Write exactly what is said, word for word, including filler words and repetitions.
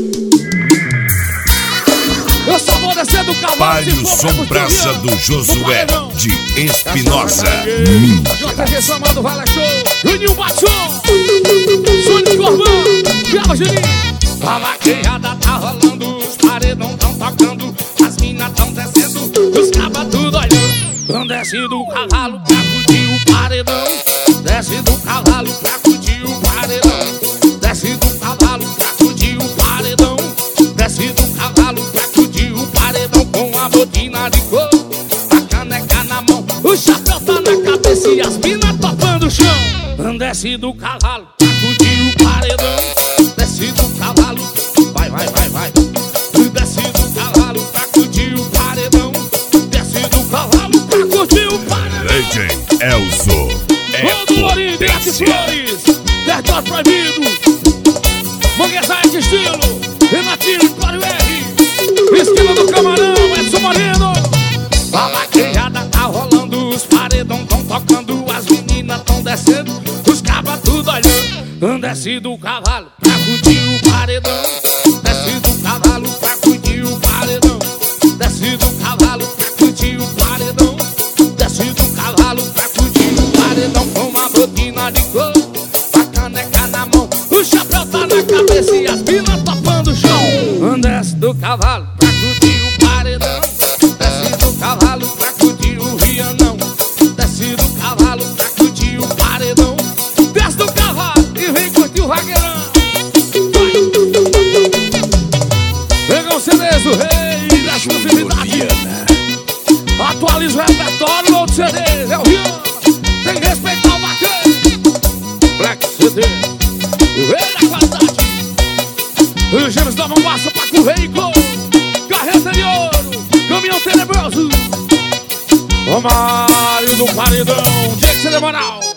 Eu só vou descer do cavalo. Palio Sombraça do Josué de Espinosa, Minas J G Gerais. Samado, Vale Show, Juninho Batson, Sônia Corbão, Viava Juninho. A vaquejada tá rolando, os paredão tão tocando, as minas tão descendo, os cabas tudo olhando. Desce do cavalo pra curtir o paredão, desce do cavalo pra curtir o paredão, desce do cavalo pra curtir o paredão, desce do cavalo pra curtir o paredão com a botina de couro, a caneca na mão, o chapéu tá na cabeça e as minas topando o chão. Desce do cavalo pra curtir o paredão, desce do cavalo, vai, vai, vai, vai. Desce do cavalo pra curtir o paredão, desce do cavalo pra curtir o paredão. D J Elzo é Todo Morim, Direto Flores, Território Proibido, Manguezais de Estilo, Renatinho, Cláudio R, Esquina do Camarão, Edson Moreno. A vaquejada tá rolando, os paredão tão tocando, as meninas tão descendo, os cabas tudo olhando. Desce do cavalo pra curtir o paredão, desce do cavalo pra curtir o paredão, desce do cavalo pra curtir o paredão, desce do cavalo pra curtir o paredão com uma botina de couro, a caneca na mão, o chapéu tá na cabeça e as minas topando o chão. Desce do cavalo pra curtir o paredão, desce do cavalo pra curtir o Rianão, desce do cavalo pra curtir o paredão, desce do cavalo e vem curtir o vaqueirão. Pega o C Ds, o rei da exclusividade. Atualiza o repertório no outro C D, é o Rian. Tem que respeitar o vaqueiro. Black C D, o rei da qualidade. Os gêmeos da mão passa pra correr e gol. Carreta de ouro, caminhão tenebroso. O Mário do Paredão, Diego C D Moral.